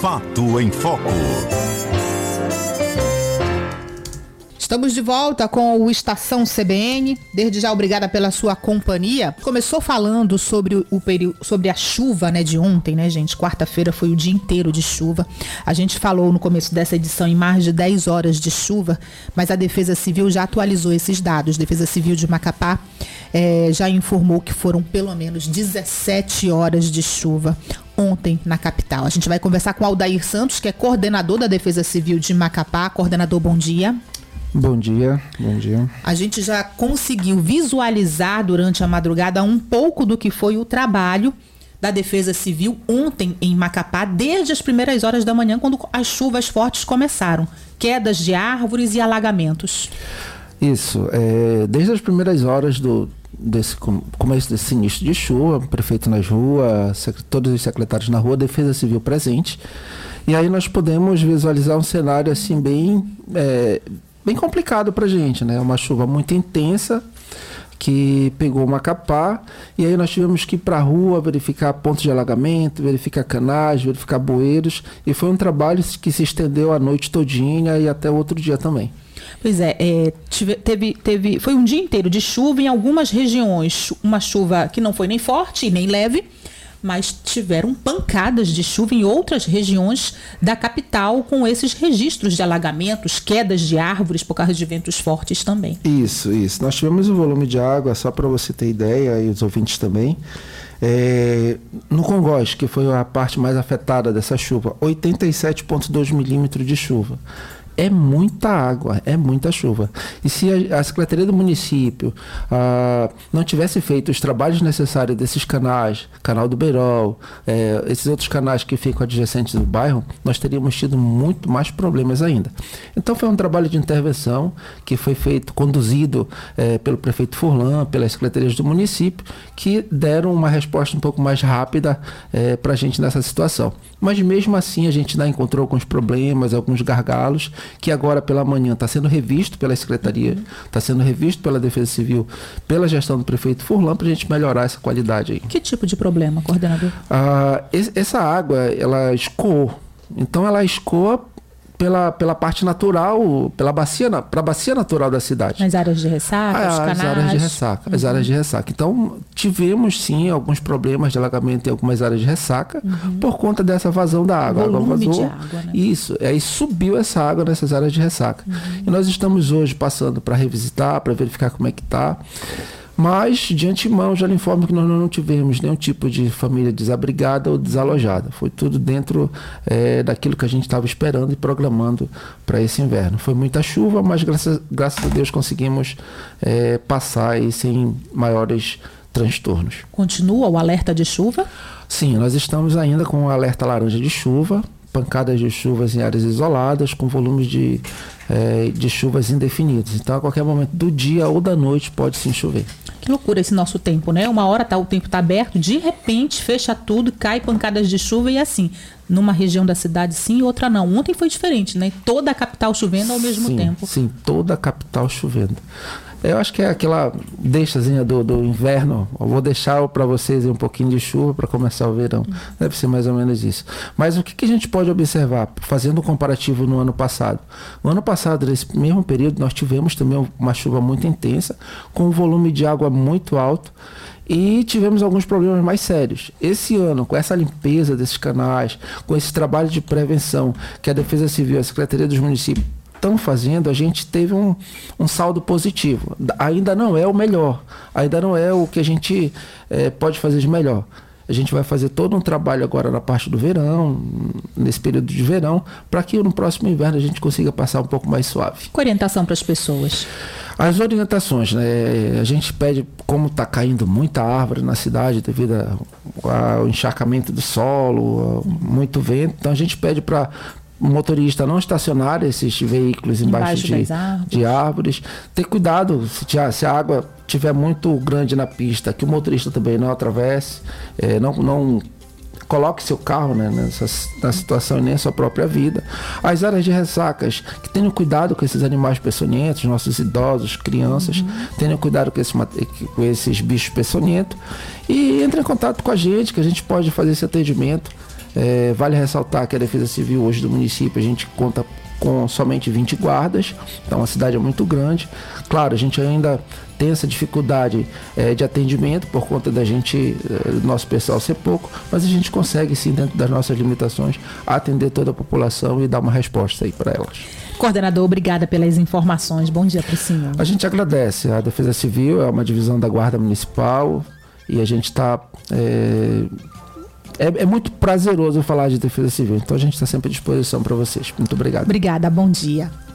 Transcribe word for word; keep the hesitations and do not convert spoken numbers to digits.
Fato em Foco. Estamos de volta com o Estação C B N. Desde já, obrigada pela sua companhia. Começou falando sobre o período, sobre a chuva, né, de ontem, né, gente? Quarta-feira foi o dia inteiro de chuva. A gente falou no começo dessa edição em mais de dez horas de chuva, mas a Defesa Civil já atualizou esses dados. A Defesa Civil de Macapá eh, já informou que foram pelo menos dezessete horas de chuva ontem na capital. A gente vai conversar com Aldair Santos, que é coordenador da Defesa Civil de Macapá. Coordenador, bom dia. Bom dia, bom dia. A gente já conseguiu visualizar durante a madrugada um pouco do que foi o trabalho da Defesa Civil ontem em Macapá, desde as primeiras horas da manhã, quando as chuvas fortes começaram. Quedas de árvores e alagamentos. Isso, é, desde as primeiras horas do desse começo desse início de chuva, prefeito nas ruas, todos os secretários na rua, Defesa Civil presente. E aí nós podemos visualizar um cenário assim bem... É, bem complicado pra gente, né? Uma chuva muito intensa que pegou Macapá, e aí nós tivemos que ir pra rua verificar pontos de alagamento, verificar canais, verificar bueiros, e foi um trabalho que se estendeu a noite todinha e até outro dia também. Pois é, é tive, teve, teve, foi um dia inteiro de chuva em algumas regiões, uma chuva que não foi nem forte nem leve, mas tiveram pancadas de chuva em outras regiões da capital, com esses registros de alagamentos, quedas de árvores por causa de ventos fortes também. Isso, isso. Nós tivemos o volume de água, só para você ter ideia, e os ouvintes também, é, no Congoz, que foi a parte mais afetada dessa chuva, oitenta e sete vírgula dois milímetros de chuva. É muita água, é muita chuva. E se a, a Secretaria do Município ah, não tivesse feito os trabalhos necessários desses canais, canal do Beirol, eh, esses outros canais que ficam adjacentes do bairro, nós teríamos tido muito mais problemas ainda. Então foi um trabalho de intervenção que foi feito, conduzido eh, pelo prefeito Furlan, pelas secretarias do município, que deram uma resposta um pouco mais rápida eh, para a gente nessa situação. Mas mesmo assim a gente ainda encontrou alguns problemas, alguns gargalos, que agora pela manhã está sendo revisto pela Secretaria, está sendo revisto pela Defesa Civil, pela gestão do prefeito Furlan, para a gente melhorar essa qualidade aí. Que tipo de problema, coordenador? Ah, essa água, ela escoou. Então ela escoa pela, pela parte natural, pela bacia, para a bacia natural da cidade. Nas áreas de ressaca, ah, os canais. As áreas de ressaca, as uhum. áreas de ressaca. Então, tivemos sim alguns problemas de alagamento em algumas áreas de ressaca, uhum. por conta dessa vazão da água. Volume a água vazou, de água, né? Isso, aí subiu essa água nessas áreas de ressaca. Uhum. E nós estamos hoje passando para revisitar, para verificar como é que está. Mas, de antemão, já lhe informo que nós não tivemos nenhum tipo de família desabrigada ou desalojada. Foi tudo dentro é, daquilo que a gente estava esperando e programando para esse inverno. Foi muita chuva, mas graças, graças a Deus conseguimos é, passar aí sem maiores transtornos. Continua o alerta de chuva? Sim, nós estamos ainda com o alerta laranja de chuva, pancadas de chuvas em áreas isoladas, com volumes de, é, de chuvas indefinidos. Então, a qualquer momento do dia ou da noite pode sim chover. Que loucura esse nosso tempo, né? Uma hora tá, o tempo está aberto, de repente fecha tudo, cai pancadas de chuva e assim, numa região da cidade sim, outra não. Ontem foi diferente, né? Toda a capital chovendo ao mesmo sim, tempo. Sim, toda a capital chovendo. Eu acho que é aquela deixazinha do, do inverno. Eu vou deixar para vocês um pouquinho de chuva para começar o verão. Uhum. Deve ser mais ou menos isso. Mas o que, que a gente pode observar, fazendo um comparativo no ano passado? No ano passado, nesse mesmo período, nós tivemos também uma chuva muito intensa, com um volume de água muito alto, e tivemos alguns problemas mais sérios. Esse ano, com essa limpeza desses canais, com esse trabalho de prevenção que a Defesa Civil, a Secretaria dos Municípios estão fazendo, a gente teve um, um saldo positivo. Ainda não é o melhor, ainda não é o que a gente é, pode fazer de melhor. A gente vai fazer todo um trabalho agora na parte do verão, nesse período de verão, para que no próximo inverno a gente consiga passar um pouco mais suave. Que orientação para as pessoas? As orientações, né? A gente pede, como está caindo muita árvore na cidade devido ao encharcamento do solo, muito vento, então a gente pede para o motorista não estacionar esses veículos embaixo, embaixo de, árvores. de árvores. Ter cuidado se, se a água estiver muito grande na pista, que o motorista também não atravesse, é, não, não coloque seu carro, né, nessa, na situação e nem a sua própria vida. As áreas de ressacas, que tenham cuidado com esses animais peçonhentos, nossos idosos, crianças, uhum. tenham cuidado com, esse, com esses bichos peçonhentos e entre em contato com a gente, que a gente pode fazer esse atendimento. É, vale ressaltar que a Defesa Civil hoje do município, a gente conta com somente vinte guardas, então a cidade é muito grande. Claro, a gente ainda tem essa dificuldade é, de atendimento por conta da gente, do nosso pessoal ser pouco, mas a gente consegue sim, dentro das nossas limitações, atender toda a população e dar uma resposta aí para elas. Coordenador, obrigada pelas informações. Bom dia para o senhor. A gente agradece. A Defesa Civil é uma divisão da Guarda Municipal e a gente está... É, é, é muito prazeroso falar de Defesa Civil, então a gente está sempre à disposição para vocês. Muito obrigado. Obrigada, bom dia.